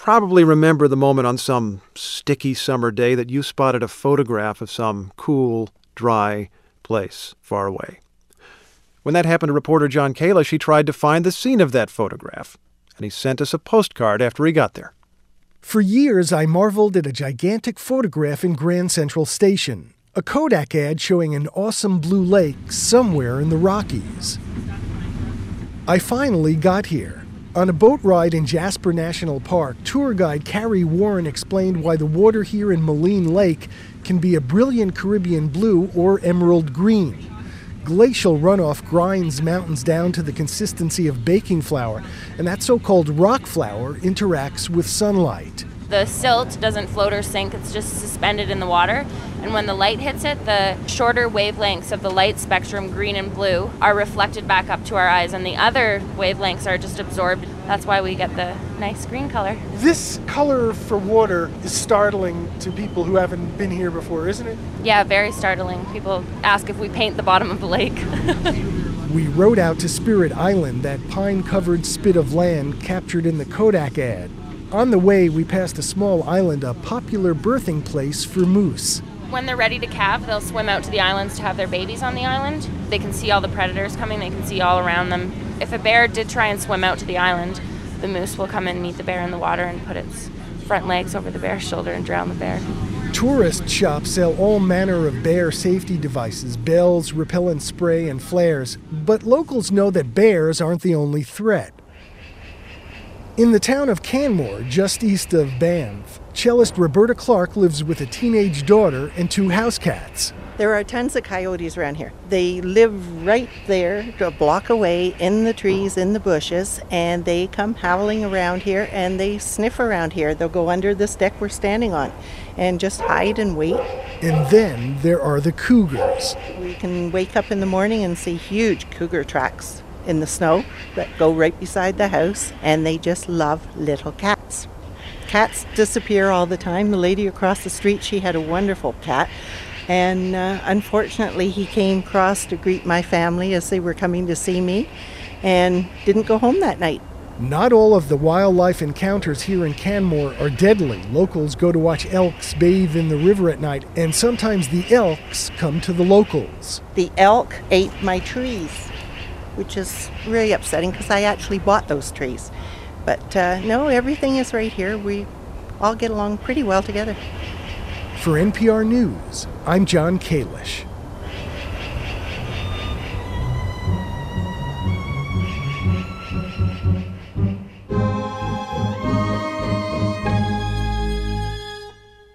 probably remember the moment on some sticky summer day that you spotted a photograph of some cool, dry place far away. When that happened to reporter John Kalish, he tried to find the scene of that photograph, and he sent us a postcard after he got there. For years, I marveled at a gigantic photograph in Grand Central Station, a Kodak ad showing an awesome blue lake somewhere in the Rockies. I finally got here. On a boat ride in Jasper National Park, tour guide Carrie Warren explained why the water here in Moline Lake can be a brilliant Caribbean blue or emerald green. Glacial runoff grinds mountains down to the consistency of baking flour, and that so-called rock flour interacts with sunlight. The silt doesn't float or sink, it's just suspended in the water. And when the light hits it, the shorter wavelengths of the light spectrum, green and blue, are reflected back up to our eyes, and the other wavelengths are just absorbed. That's why we get the nice green color. This color for water is startling to people who haven't been here before, isn't it? Yeah, very startling. People ask if we paint the bottom of the lake. We rode out to Spirit Island, that pine-covered spit of land captured in the Kodak ad. On the way, we passed a small island, a popular birthing place for moose. When they're ready to calve, they'll swim out to the islands to have their babies on the island. They can see all the predators coming, they can see all around them. If a bear did try and swim out to the island, the moose will come and meet the bear in the water and put its front legs over the bear's shoulder and drown the bear. Tourist shops sell all manner of bear safety devices, bells, repellent spray, and flares. But locals know that bears aren't the only threat. In the town of Canmore, just east of Banff, cellist Roberta Clark lives with a teenage daughter and 2 house cats. There are tons of coyotes around here. They live right there, a block away, in the trees, in the bushes, and they come howling around here and they sniff around here. They'll go under this deck we're standing on and just hide and wait. And then there are the cougars. We can wake up in the morning and see huge cougar tracks in the snow that go right beside the house, and they just love little cats. Cats disappear all the time. The lady across the street, she had a wonderful cat, and unfortunately he came across to greet my family as they were coming to see me and didn't go home that night. Not all of the wildlife encounters here in Canmore are deadly. Locals go to watch elks bathe in the river at night, and sometimes the elks come to the locals. The elk ate my trees, which is really upsetting because I actually bought those trees. But no, everything is right here. We all get along pretty well together. For NPR News, I'm John Kalish.